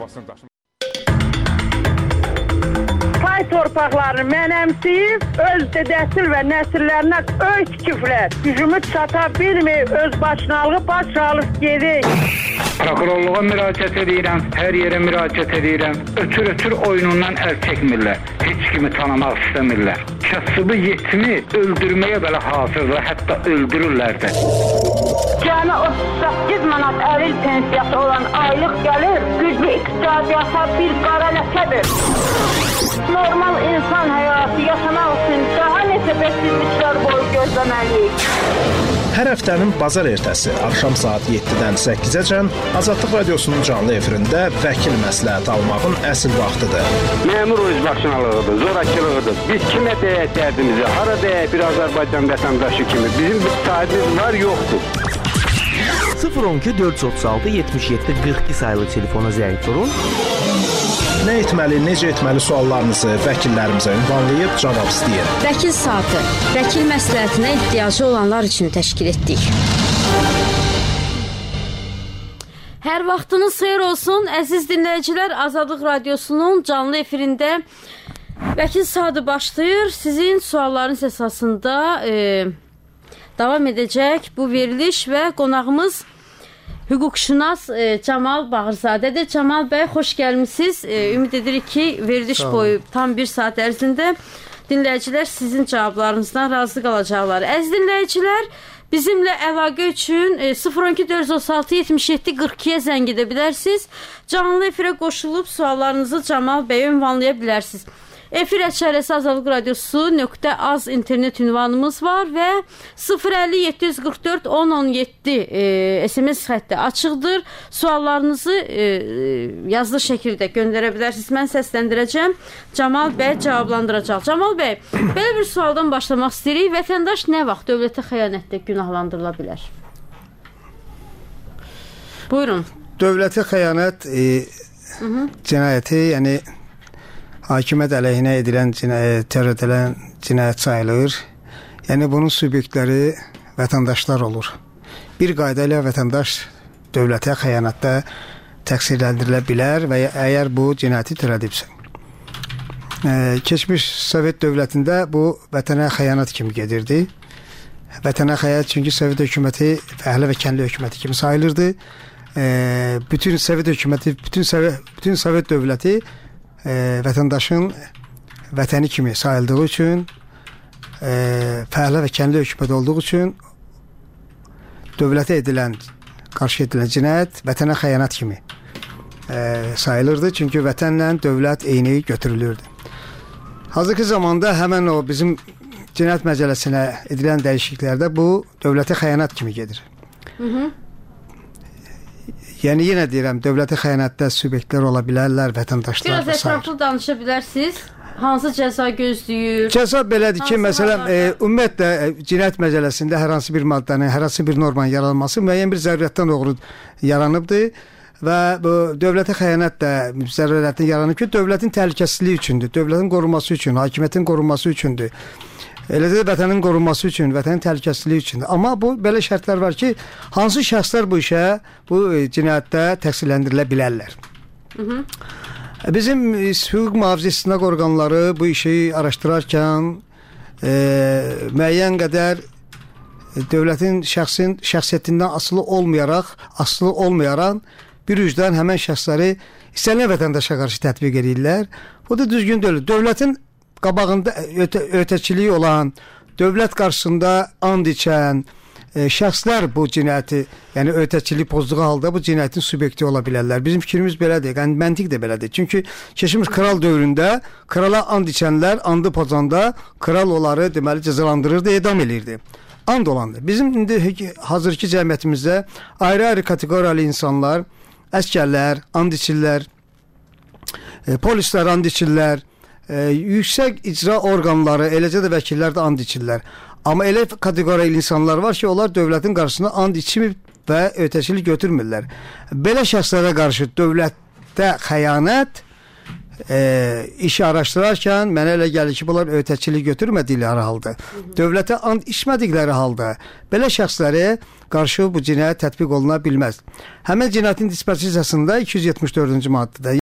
Pay torpaqlarını mənəmsiyib, öz dədəsil və nəsillərinə öy tikiblər. Gücümü çata bilməyib, öz başınalığı baş alıb gedik. Prokurorluğa müraciət edirəm, hər yerə müraciət edirəm. Ötür oyunundan əl çəkmirlər. Heç kimi tanımaq istəmirlər. Kasıbı yetimi öldürməyə belə hazırlar, hətta öldürürlər də. Cəmi 38 manat əril pensiyası olan aylıq gəlir, güclü iqtisadiyyata bir qara ləkədir. Normal insan həyatı yaşamaq üçün daha neçə bəsizliklər boyu gözləməliyik. Hər həftənin bazar ertəsi axşam saat 7-dən 8-əcən Azadlıq Radiosunun canlı efirində vəkil məsləhət almağın əsl vaxtıdır. Məmur özbaşınalığıdır, zorakılığıdır. Biz kimə deyək dərdimizi, hara deyək bir Azərbaycan vətəndaşı kimi. Bizim bir sahibimiz var, yoxdur. 012 436 77 42 sayılı telefona zəng vurun. Nə etməli, necə etməli suallarınızı vəkillərimizə ünvanlayıb cavab istəyin. Vəkil saatı, vəkil məsləhətinə ehtiyacı olanlar üçün təşkil etdik. Hər vaxtınız xeyir olsun, əziz dinləyicilər. Azadlıq Radiosunun canlı efirində vəkil saatı başlayır. Sizin suallarınız əsasında davam edəcək bu veriliş və qonağımız hüquqşünas Camal Bağırzadədir. Camal bəy, xoş gəlmisiniz. Ümid edirik ki, veriliş boyu tam bir saat ərzində dinləyicilər sizin cavablarınızdan razı qalacaqlar. Əziz dinləyicilər, bizimlə əlaqə üçün 012 436 77 42-yə zəng edə bilərsiniz. Canlı efirə qoşulub suallarınızı Camal bəyə ünvanlaya bilərsiniz. Efir əşarəsi Azadlıq Radiosu .az internet ünvanımız var və 050 744 1017 SMS xətti açıqdır. Suallarınızı yazılı şəkildə göndərə bilərsiniz. Mən səsləndirəcəm. Camal bəy cavablandıracaq. Camal bəy, belə bir sualdan başlamaq istəyirik. Vətəndaş nə vaxt dövlətə xəyanətdə günahlandırıla bilər? Buyurun. Dövlətə xəyanət cinayəti, yəni hakimiyyət əleyhinə edilən tərəf edilən cinayət sayılır. Yəni bunun subyektləri vətəndaşlar olur. Bir qayda ilə vətəndaş dövlətə xəyanətdə təqsirləndirilə bilər və əgər bu cinayəti törədibsə. Keçmiş Sovet dövlətində bu vətənə xəyanət kimi gedirdi. Vətənə xəyanət çünki Sovet hökuməti fəhlə və kəndli hökuməti kimi sayılırdı. Bütün Sovet hökuməti, bütün Sovet dövləti vətəndaşın vətəni kimi sayıldığı üçün, fəhlə və kəndli hökuməti olduğu üçün dövlətə edilən, qarşı edilən cinayət vətənə xəyanət kimi sayılırdı. Çünki vətənlə dövlət eyni götürülürdü. Hazırki zamanda həmən o bizim cinayət məcəlləsinə edilən dəyişikliklərdə bu dövlətə xəyanət kimi gedir. Yəni yenə deyirəm, dövlətə xəyanətdə subyektlər ola bilərlər, vətəndaşlar da sayır. Biraz ətraflı danışa bilərsiniz. Hansı cəza gözləyir? Cəza belədir ki, məsələn, ümumiyyətlə cinayət məcəlləsində hər hansı bir maddənin, hər hansı bir normanın yaranması müəyyən bir zərurətdən doğru yaranıbdır və bu dövlətə xəyanət də zərurətdən yaranıb ki, dövlətin təhlükəsizliyi üçündür, dövlətin qorunması üçün, hakimiyyətin qorunması üçündür. Eləcə də vətənin qorunması üçün, vətənin təhlükəsizliyi üçündür. Amma bu belə şərtlər var ki, hansı şəxslər bu işə, bu cinayətdə təqsirləndirilə bilərlər. Bizim hüquq mühafizə istinaq orqanları bu işi araşdırarkən müəyyən qədər dövlətin şəxsiyyətindən asılı olmayaraq bir üzdən həmən şəxsləri istənilən vətəndaşa qarşı tətbiq edirlər. Bu da düzgün deyil. Dövlətin qabağında ötəçiliyi olan, dövlət qarşısında and içən şəxslər bu cinayəti, yəni ötəçilik pozduğu halda bu cinayətin subyekti ola bilərlər. Bizim fikrimiz belədir, yəni məntiq də belədir. Çünki keçmiş kral dövründə krala and içənlər andı pozanda kral onları deməli cəzalandırırdı, edam edirdi. And olandı. Bizim indi hazırki cəmiyyətimizdə ayrı-ayrı kateqoriyalı insanlar, əskərlər, and içirlər, polislər and içirlər, yüksək icra orqanları, eləcə də vəkillər də and içirlər. Amma elə kateqoriyalı insanlar var ki, onlar dövlətin qarşısında and içmir və ötəçilik götürmürlər. Belə şəxslərə qarşı dövlətdə xəyanət işi araşdırarkən mənə elə gəlir ki, bunlar ötəçilik götürmədikləri halda, dövlətə and içmədikləri halda belə şəxslərə qarşı bu cinayət tətbiq oluna bilməz. Həmin cinayətin disposisiyasında 274-cü maddədə